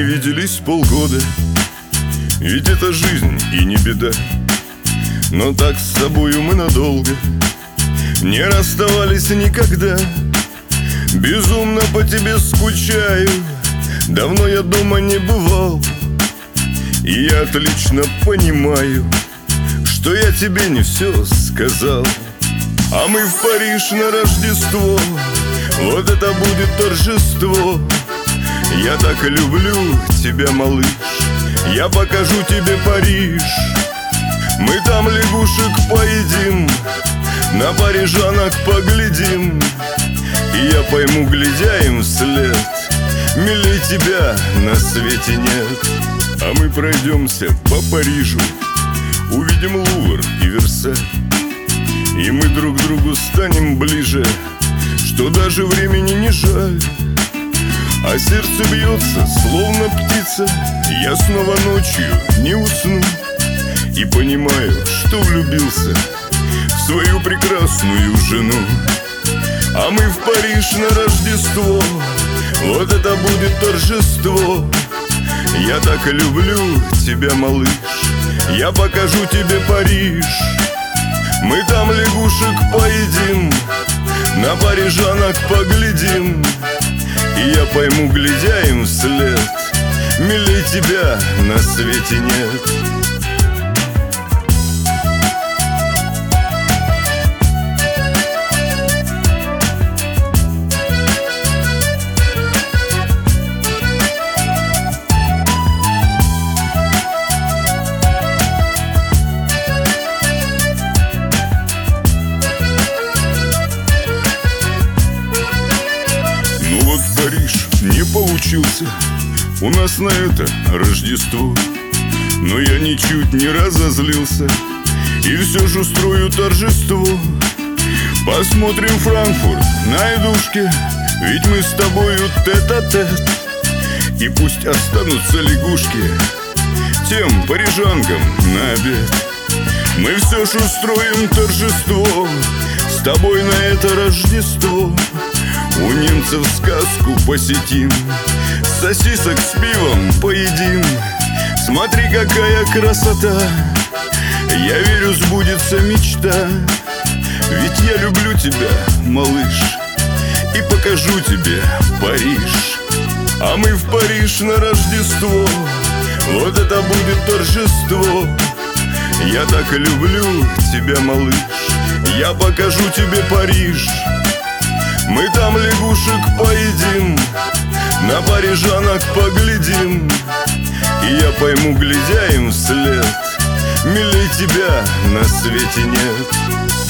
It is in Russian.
не виделись полгода, ведь это жизнь и не беда. Но так с собою мы надолго не расставались никогда. Безумно по тебе скучаю, давно я дома не бывал. И я отлично понимаю, что я тебе не все сказал. А мы в Париж на Рождество, вот это будет торжество. Я так люблю тебя, малыш, я покажу тебе Париж. Мы там лягушек поедим, на парижанок поглядим. И я пойму, глядя им вслед, милей тебя на свете нет. А мы пройдемся по Парижу, увидим Лувр и Версаль. И мы друг другу станем ближе, что даже времени не жаль. А сердце бьется, словно птица, я снова ночью не усну. И понимаю, что влюбился в свою прекрасную жену. А мы в Париж на Рождество, вот это будет торжество. Я так люблю тебя, малыш, я покажу тебе Париж. Мы там лягушек поедим, на парижанок поглядим. И я пойму, глядя им вслед, милей тебя на свете нет. Париж не получился у нас на это Рождество. Но я ничуть не разозлился и все же устрою торжество. Посмотрим Франкфурт на идушке, ведь мы с тобою тет-а-тет. И пусть останутся лягушки тем парижанкам на обед. Мы все же устроим торжество с тобой на это Рождество. У немцев сказку посетим, сосисок с пивом поедим. Смотри, какая красота, я верю, сбудется мечта. Ведь я люблю тебя, малыш, и покажу тебе Париж. А мы в Париж на Рождество, вот это будет торжество. Я так люблю тебя, малыш, я покажу тебе Париж. Мы там лягушек поедим, на парижанок поглядим. И я пойму, глядя им вслед, милей тебя на свете нет.